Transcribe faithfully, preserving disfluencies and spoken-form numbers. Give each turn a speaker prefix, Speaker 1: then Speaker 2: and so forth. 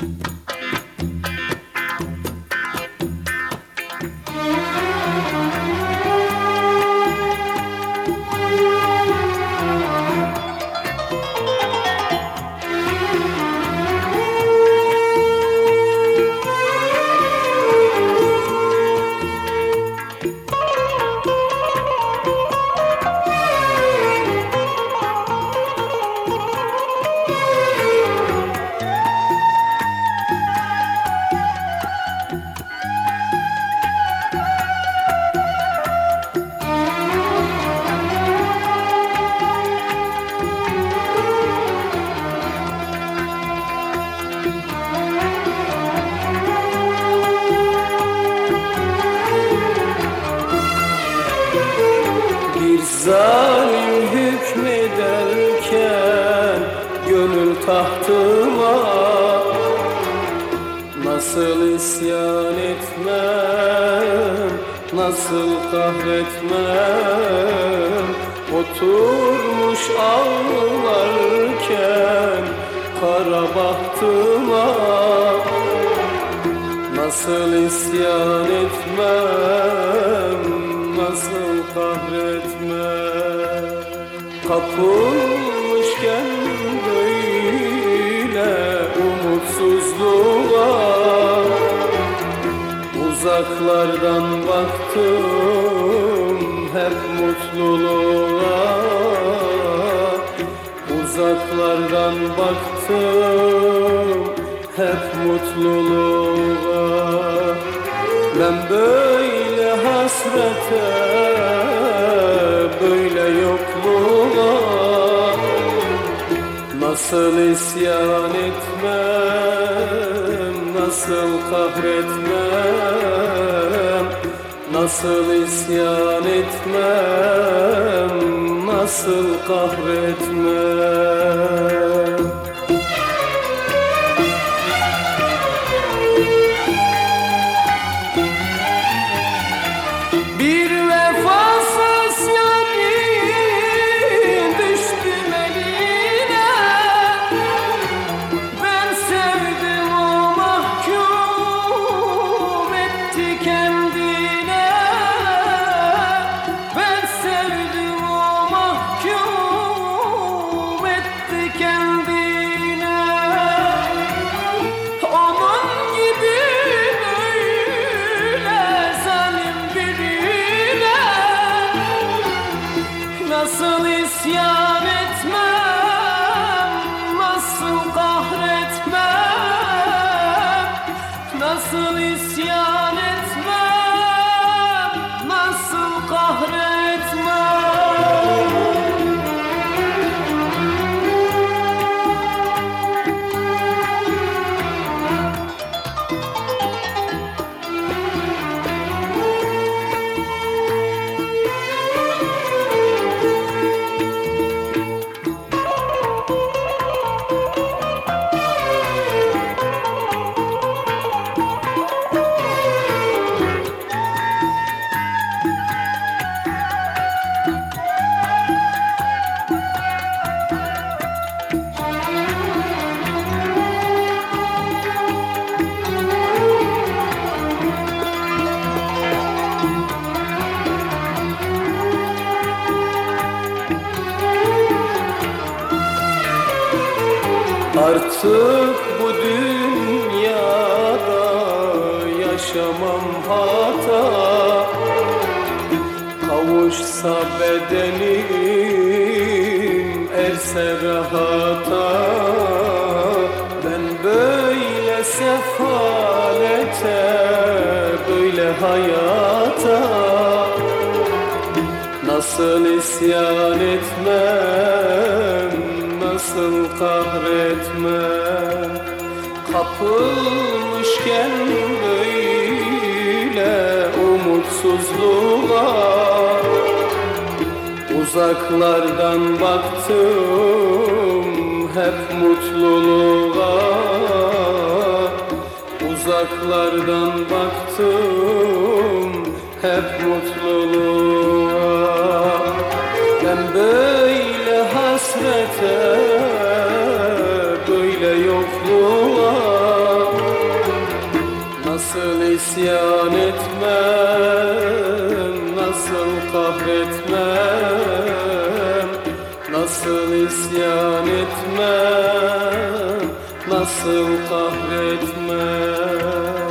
Speaker 1: Zalim hükmederken gönül tahtıma nasıl isyan etmem, nasıl kahretmem. Oturmuş ağlarken kara bahtıma nasıl isyan etmem, nasıl kahretmem. Kapılmışken böyle umutsuzluğa uzaklardan baktım hep mutluluğa. Uzaklardan baktım hep mutluluğa. Ben böyle hasrete, böyle yokluğa nasıl isyan etmem, nasıl kahretmem. Nasıl isyan etmem, nasıl kahretmem. Bir vefasız yarim düştüm eline. Ben sevdim o mahkum etti kendine. Ben sevdim o mahkum etti kendine. Onun gibi böyle zalim birine nasıl isyan etmem, nasıl kahretmem. Nasıl isyan etmem, nasıl kahretmem. Artık bu dünyada yaşamam hata. Kavuşsa bedenim erse rahata. Ben böyle sefalete, böyle hayata nasıl isyan etmem, nasıl kahretmem. Kapılmışken böyle umutsuzluğa uzaklardan baktım hep mutluluğa. Uzaklardan baktım hep mutluluğa. Ben böyle hasrete, böyle yokluğa isyan etmem, nasıl kahretmem, nasıl isyan etmem, nasıl kahretmem.